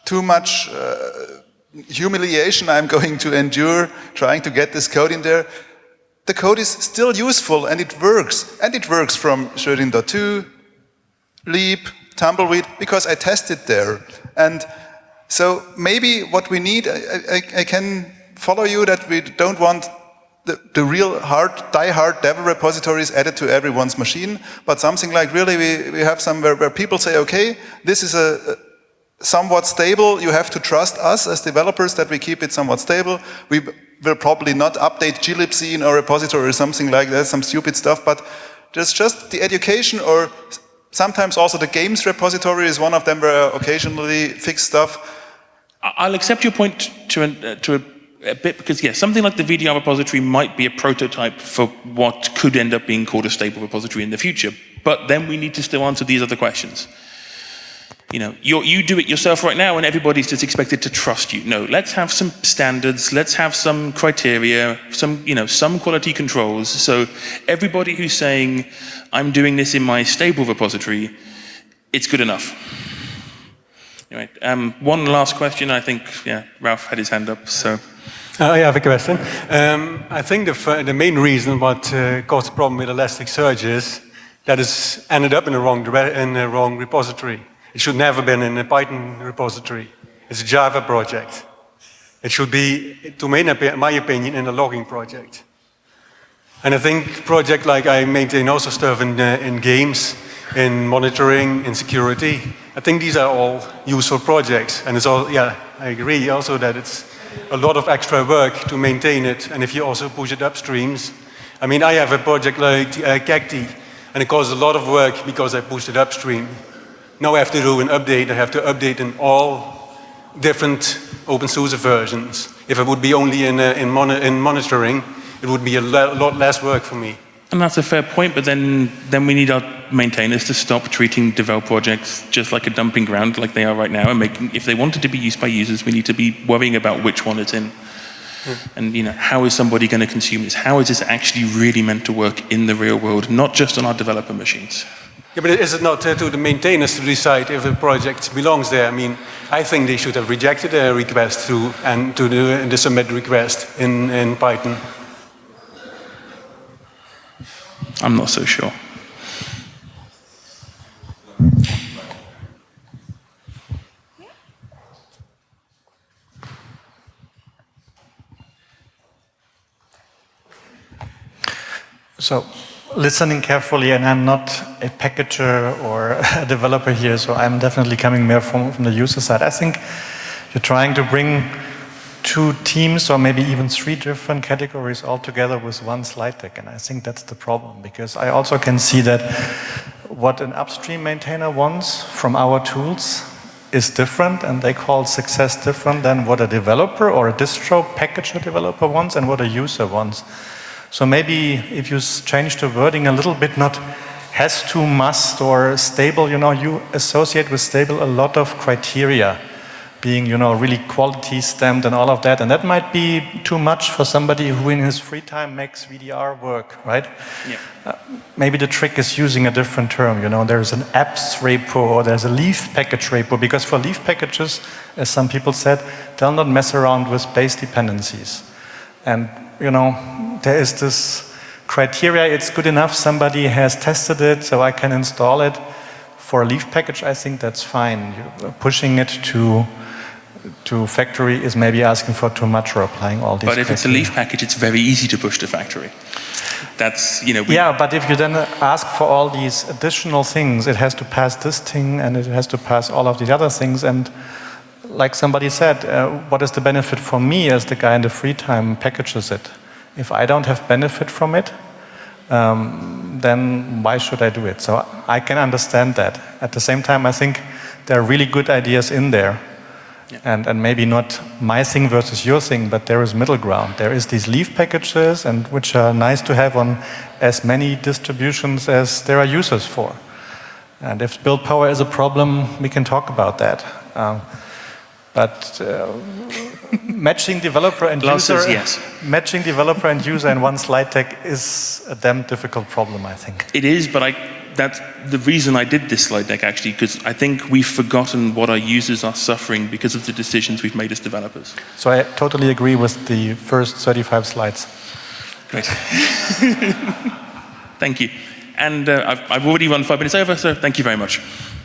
[SPEAKER 12] humiliation I'm going to endure trying to get this code in there. The code is still useful and it works from Schrodin.2, Leap, Tumbleweed, because I tested there. And so maybe what we need, I can follow you that we don't want the real die-hard Devil repositories added to everyone's machine, but something like really we have some where people say, okay, this is a somewhat stable, you have to trust us as developers that we keep it somewhat stable. We will probably not update glibc in our repository or something like that, some stupid stuff, but there's just the education, or sometimes also the games repository is one of them where I occasionally fix stuff.
[SPEAKER 1] I'll accept your point to a bit, because yes, something like the VDR repository might be a prototype for what could end up being called a stable repository in the future. But then we need to still answer these other questions. You know, you do it yourself right now and everybody's just expected to trust you. No, let's have some standards, let's have some criteria, some quality controls. So everybody who's saying, I'm doing this in my stable repository, it's good enough. Anyway, one last question. I think, Ralph had his hand up, so.
[SPEAKER 13] I have a question. I think the main reason what caused the problem with Elasticsearch is that it's ended up in the wrong repository. It should never been in a Python repository. It's a Java project. It should be, to my opinion, in a logging project. And I think projects like I maintain also stuff in games, in monitoring, in security. I think these are all useful projects. And it's all, I agree also that it's a lot of extra work to maintain it. And if you also push it upstreams, I mean, I have a project like Cacti, and it costs a lot of work because I pushed it upstream. Now I have to do an update. I have to update in all different open source versions. If it would be only in monitoring, it would be a lot less work for me.
[SPEAKER 1] And that's a fair point, but then we need our maintainers to stop treating develop projects just like a dumping ground like they are right now, and if they wanted to be used by users, we need to be worrying about which one it's in. And how is somebody going to consume this? How is this actually really meant to work in the real world, not just on our developer machines?
[SPEAKER 13] Yeah, but is it not to the maintainers to decide if a project belongs there? I mean, I think they should have rejected a request to the submit request in Python.
[SPEAKER 1] I'm not so sure.
[SPEAKER 14] So, listening carefully, and I'm not a packager or a developer here, so I'm definitely coming more from the user side. I think you're trying to bring two teams or maybe even three different categories all together with one slide deck, and I think that's the problem, because I also can see that what an upstream maintainer wants from our tools is different, and they call success different than what a developer or a distro packager developer wants and what a user wants. So maybe if you change the wording a little bit, not has to, must, or stable, you associate with stable a lot of criteria, being, really quality stamped and all of that. And that might be too much for somebody who in his free time makes VDR work, right?
[SPEAKER 1] Yeah.
[SPEAKER 14] Maybe the trick is using a different term. There's an apps repo or there's a leaf package repo, because for leaf packages, as some people said, they'll not mess around with base dependencies. And, there is this criteria, it's good enough, somebody has tested it, so I can install it. For a leaf package, I think that's fine. Pushing it to factory is maybe asking for too much or applying all these.
[SPEAKER 1] But if it's a leaf package, it's very easy to push to factory. That's,
[SPEAKER 14] Yeah, but if you then ask for all these additional things, it has to pass this thing and it has to pass all of the other things. And like somebody said, what is the benefit for me as the guy in the free time packages it? If I don't have benefit from it, then why should I do it? So I can understand that. At the same time, I think there are really good ideas in there. Yeah. And maybe not my thing versus your thing, but there is middle ground. There is these leaf packages, and which are nice to have on as many distributions as there are users for. And if build power is a problem, we can talk about that. But matching developer and user,
[SPEAKER 1] yes.
[SPEAKER 14] Matching developer and user in one slide deck is a damn difficult problem, I think.
[SPEAKER 1] It is, but that's the reason I did this slide deck, actually, because I think we've forgotten what our users are suffering because of the decisions we've made as developers.
[SPEAKER 14] So I totally agree with the first 35 slides.
[SPEAKER 1] Great. Thank you. And I've already run 5 minutes over, so thank you very much.